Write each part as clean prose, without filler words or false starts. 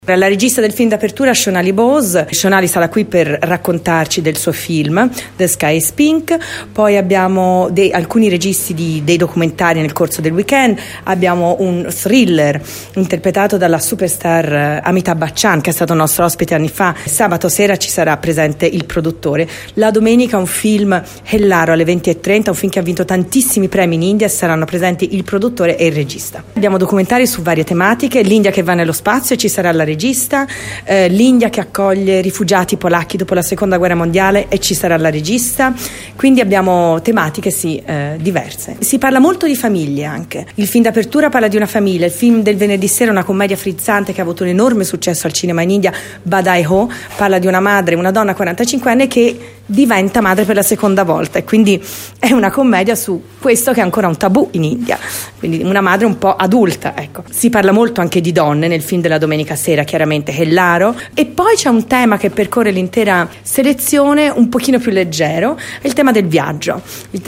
La regista del film d'apertura, Shonali Bose. Shonali sarà qui per raccontarci del suo film The Sky is Pink. Poi abbiamo alcuni registi dei documentari nel corso del weekend. Abbiamo un thriller interpretato dalla superstar Amitabh Bachchan, che è stato nostro ospite anni fa. Sabato sera ci sarà presente il produttore. La domenica un film Hellaro alle 20:30, un film che ha vinto tantissimi premi in India. Saranno presenti il produttore e il regista. Abbiamo documentari su varie tematiche: l'India che va nello spazio, ci sarà la regista, l'India che accoglie rifugiati polacchi dopo la seconda guerra mondiale e ci sarà la regista. Quindi abbiamo tematiche diverse. Si parla molto di famiglie anche. Il film d'apertura parla di una famiglia, il film del venerdì sera, una commedia frizzante che ha avuto un enorme successo al cinema in India, Badai Ho, parla di una donna 45enne che diventa madre per la seconda volta, e quindi è una commedia su questo che è ancora un tabù in India, quindi una madre un po' adulta, ecco. Si parla molto anche di donne nel film della domenica sera, chiaramente Hellaro, e poi c'è un tema che percorre l'intera selezione un pochino più leggero, è il tema del viaggio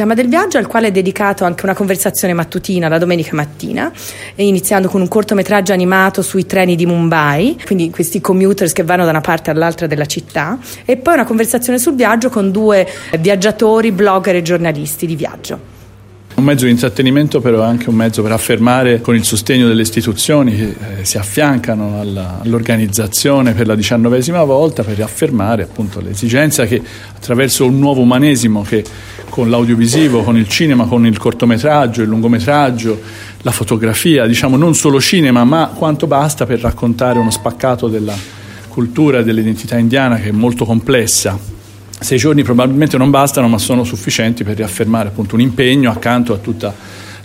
al quale è dedicato anche una conversazione mattutina la domenica mattina, iniziando con un cortometraggio animato sui treni di Mumbai, quindi questi commuters che vanno da una parte all'altra della città, e poi una conversazione sul viaggio con due viaggiatori, blogger e giornalisti di viaggio. Un mezzo di intrattenimento, però è anche un mezzo per affermare, con il sostegno delle istituzioni che si affiancano all'organizzazione per la 19ª volta, per affermare appunto l'esigenza che attraverso un nuovo umanesimo che con l'audiovisivo, con il cinema, con il cortometraggio, il lungometraggio, la fotografia, diciamo non solo cinema ma quanto basta per raccontare uno spaccato della cultura e dell'identità indiana che è molto complessa. 6 giorni probabilmente non bastano, ma sono sufficienti per riaffermare appunto un impegno accanto a tutta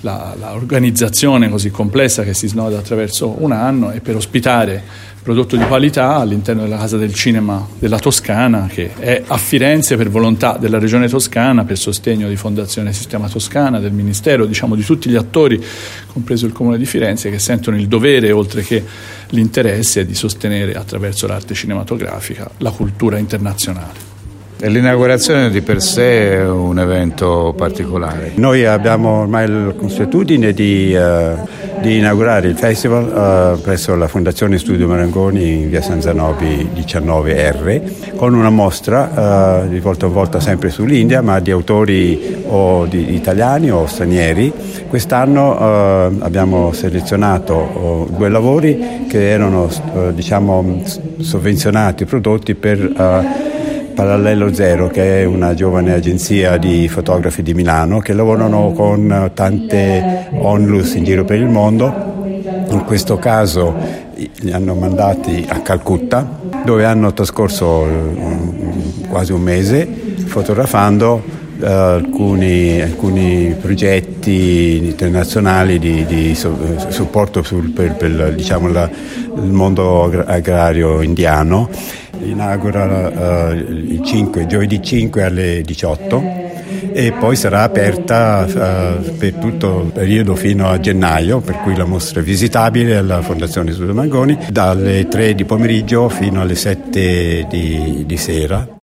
l'organizzazione così complessa che si snoda attraverso un anno, e per ospitare prodotto di qualità all'interno della Casa del Cinema della Toscana, che è a Firenze per volontà della Regione Toscana, per sostegno di Fondazione Sistema Toscana, del Ministero, diciamo di tutti gli attori, compreso il Comune di Firenze, che sentono il dovere, oltre che l'interesse, di sostenere attraverso l'arte cinematografica la cultura internazionale. L'inaugurazione di per sé è un evento particolare. Noi abbiamo ormai la consuetudine di inaugurare il festival presso la Fondazione Studio Marangoni in via San Zanobi 19R, con una mostra di volta in volta sempre sull'India, ma di autori o di italiani o stranieri. Quest'anno abbiamo selezionato 2 lavori che erano sovvenzionati, prodotti per Parallelo Zero, che è una giovane agenzia di fotografi di Milano che lavorano con tante onlus in giro per il mondo. In questo caso li hanno mandati a Calcutta, dove hanno trascorso quasi un mese fotografando alcuni progetti internazionali di supporto per il mondo agrario indiano. Inaugura giovedì 5 alle 18 e poi sarà aperta per tutto il periodo fino a gennaio, per cui la mostra è visitabile alla Fondazione Studio Marangoni dalle 3 di pomeriggio fino alle 7 di sera.